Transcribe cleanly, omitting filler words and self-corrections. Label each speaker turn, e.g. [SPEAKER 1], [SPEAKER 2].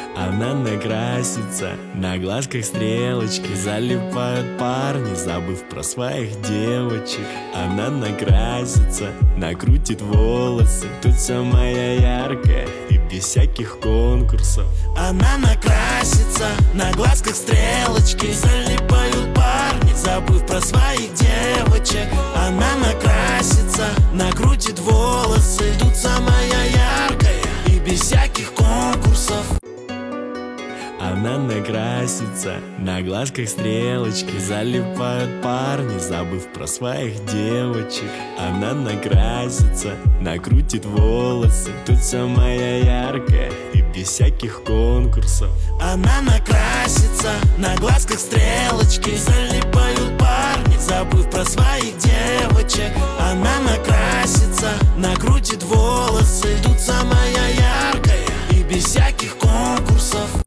[SPEAKER 1] Она накрасится, на глазках стрелочки, залипают парни, забыв про своих девочек. Она накрасится, накрутит волосы, тут самая яркая и без всяких конкурсов.
[SPEAKER 2] Она накрасится, на глазках стрелочки, залипают парни, забыв про своих девочек. Она накрасится, накрутит волосы, тут самая яркая и без всяких конкурсов.
[SPEAKER 1] Она накрасится, на глазках стрелочки, залипают парни, забыв про своих девочек. Она накрасится, накрутит волосы, тут самая яркая и без всяких конкурсов.
[SPEAKER 2] Она накрасится, на глазках стрелочки, залипают парни, забыв про своих девочек. Она накрасится, накрутит волосы, тут самая яркая